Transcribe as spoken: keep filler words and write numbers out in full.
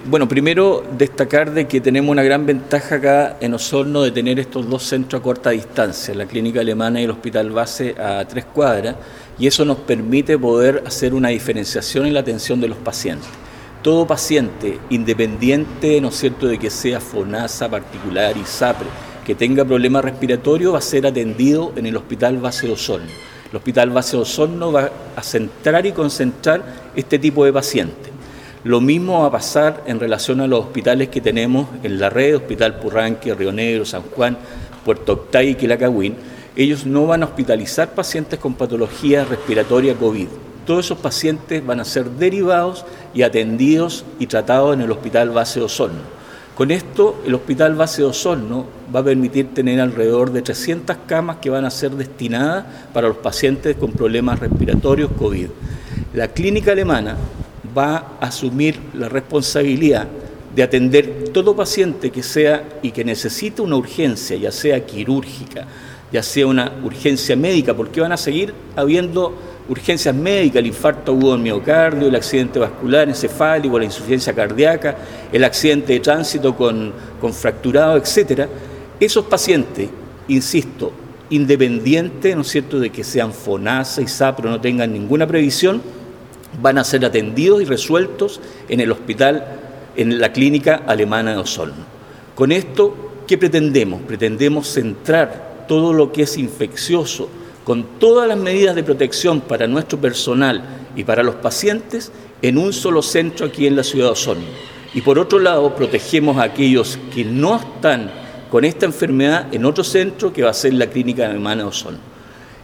Bueno, primero destacar de que tenemos una gran ventaja acá en Osorno de tener estos dos centros a corta distancia, la clínica alemana y el hospital base a tres cuadras, y eso nos permite poder hacer una diferenciación en la atención de los pacientes. Todo paciente, independiente, ¿no es cierto?, de que sea FONASA, particular, ISAPRE, que tenga problemas respiratorios, va a ser atendido en el hospital base de Osorno. El hospital base de Osorno va a centrar y concentrar este tipo de pacientes. Lo mismo va a pasar en relación a los hospitales que tenemos en la red, Hospital Purranque, Río Negro, San Juan, Puerto Octay y Quilacagüín. Ellos no van a hospitalizar pacientes con patología respiratoria COVID. Todos esos pacientes van a ser derivados y atendidos y tratados en el Hospital Base de Osorno. Con esto, el Hospital Base de Osorno va a permitir tener alrededor de trescientas camas que van a ser destinadas para los pacientes con problemas respiratorios COVID. La clínica alemana va a asumir la responsabilidad de atender todo paciente que sea y que necesite una urgencia, ya sea quirúrgica, ya sea una urgencia médica, porque van a seguir habiendo urgencias médicas, el infarto agudo del miocardio, el accidente vascular encefálico, la insuficiencia cardíaca, el accidente de tránsito con, con fracturado, etcétera. Esos pacientes, insisto, independientes, ¿no es cierto?, de que sean FONASA, ISAPRE o no tengan ninguna previsión, van a ser atendidos y resueltos en el hospital, en la clínica alemana de Osorno. Con esto, ¿qué pretendemos? Pretendemos centrar todo lo que es infeccioso, con todas las medidas de protección para nuestro personal y para los pacientes, en un solo centro aquí en la ciudad de Osorno. Y por otro lado, protegemos a aquellos que no están con esta enfermedad en otro centro, que va a ser la clínica alemana de Osorno.